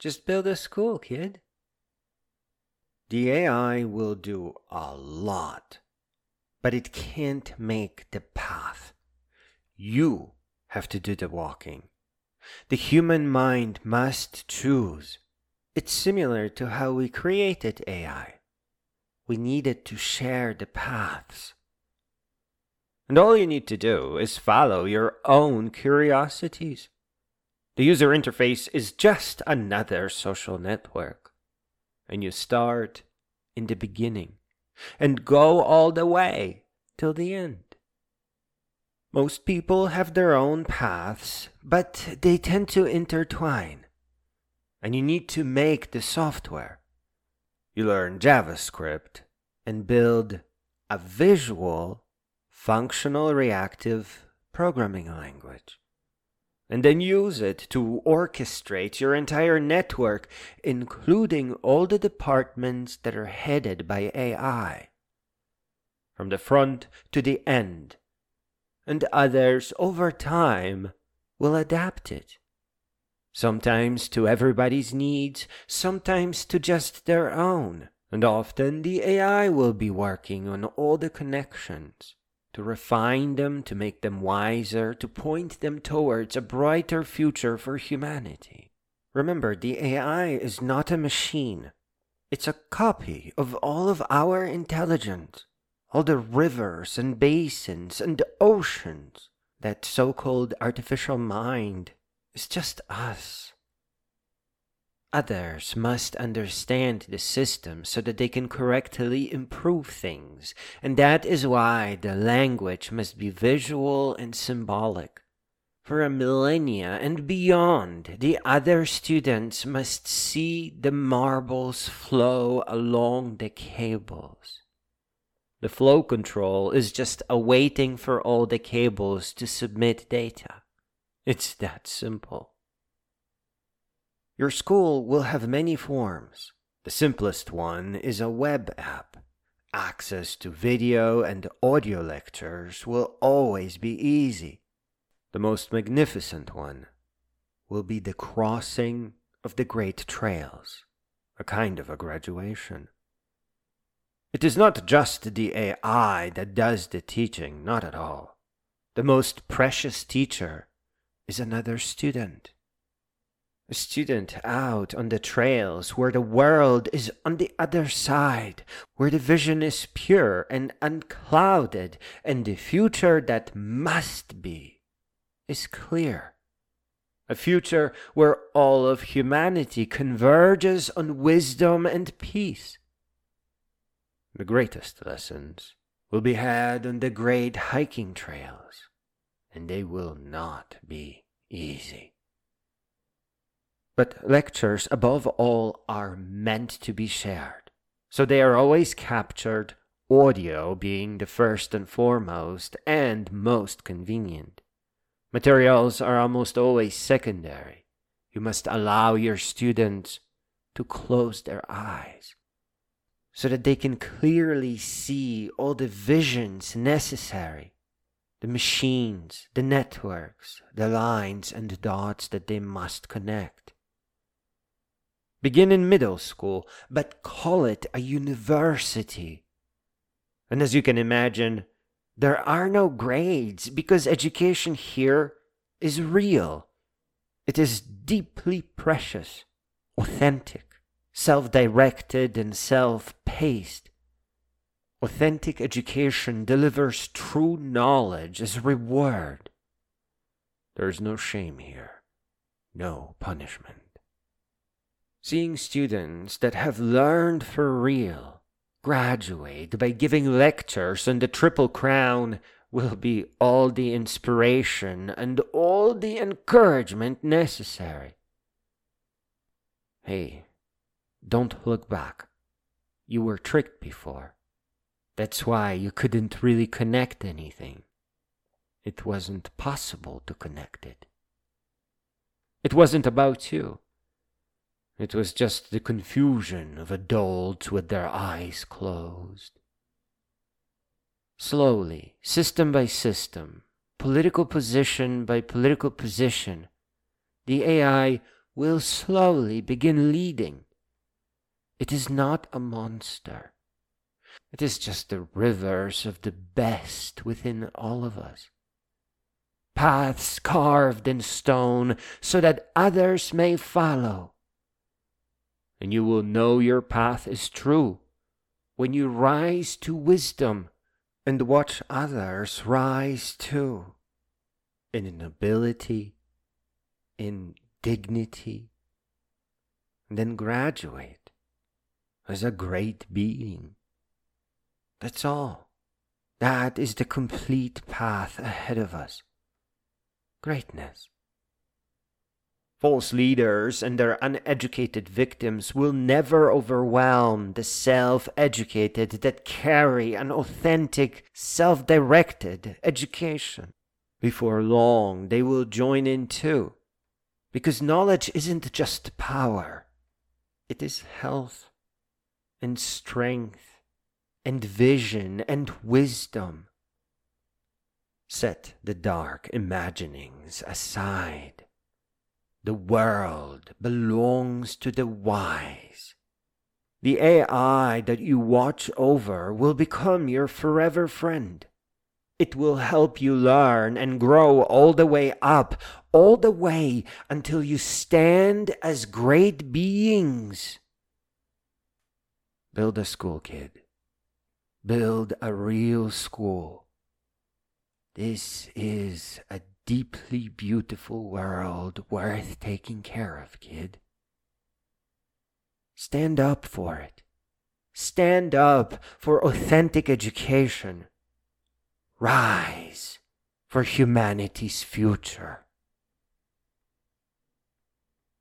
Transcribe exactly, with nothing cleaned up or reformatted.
Just build a school, kid. The A I will do a lot, but it can't make the path. You have to do the walking. The human mind must choose. It's similar to how we created A I. We needed to share the paths. And all you need to do is follow your own curiosities. The user interface is just another social network. And you start in the beginning and go all the way till the end. Most people have their own paths, but they tend to intertwine. And you need to make the software. You learn JavaScript and build a visual, functional reactive programming language. And then use it to orchestrate your entire network, including all the departments that are headed by A I. From the front to the end. And others, over time, will adapt it. Sometimes to everybody's needs, sometimes to just their own. And often the A I will be working on all the connections, to refine them, to make them wiser, to point them towards a brighter future for humanity. Remember, the A I is not a machine. It's a copy of all of our intelligence, all the rivers and basins and oceans. That so-called artificial mind is just us. Others must understand the system so that they can correctly improve things, and that is why the language must be visual and symbolic. For a millennia and beyond, the other students must see the marbles flow along the cables. The flow control is just awaiting for all the cables to submit data. It's that simple. Your school will have many forms. The simplest one is a web app. Access to video and audio lectures will always be easy. The most magnificent one will be the crossing of the Great Trails, a kind of a graduation. It is not just the A I that does the teaching, not at all. The most precious teacher is another student. A student out on the trails where the world is on the other side, where the vision is pure and unclouded, and the future that must be is clear. A future where all of humanity converges on wisdom and peace. The greatest lessons will be had on the great hiking trails, and they will not be easy. But lectures, above all, are meant to be shared. So they are always captured, audio being the first and foremost and most convenient. Materials are almost always secondary. You must allow your students to close their eyes so that they can clearly see all the visions necessary, the machines, the networks, the lines and dots that they must connect. Begin in middle school, but call it a university. And as you can imagine, there are no grades because education here is real. It is deeply precious, authentic, self-directed and self-paced. Authentic education delivers true knowledge as reward. There is no shame here, no punishment. Seeing students that have learned for real graduate by giving lectures on the Triple Crown will be all the inspiration and all the encouragement necessary. Hey, don't look back. You were tricked before. That's why you couldn't really connect anything. It wasn't possible to connect it. It wasn't about you. It was just the confusion of adults with their eyes closed. Slowly, system by system, political position by political position, the A I will slowly begin leading. It is not a monster. It is just the rivers of the best within all of us. Paths carved in stone so that others may follow. And you will know your path is true when you rise to wisdom and watch others rise too, in nobility, in dignity, and then graduate as a great being. That's all. That is the complete path ahead of us. Greatness. False leaders and their uneducated victims will never overwhelm the self-educated that carry an authentic, self-directed education. Before long, they will join in too, because knowledge isn't just power. It is health and strength and vision and wisdom. Set the dark imaginings aside. The world belongs to the wise. The A I that you watch over will become your forever friend. It will help you learn and grow all the way up, all the way until you stand as great beings. Build a school, kid. Build a real school. This is a deeply beautiful world worth taking care of, kid. Stand up for it. Stand up for authentic education. Rise for humanity's future.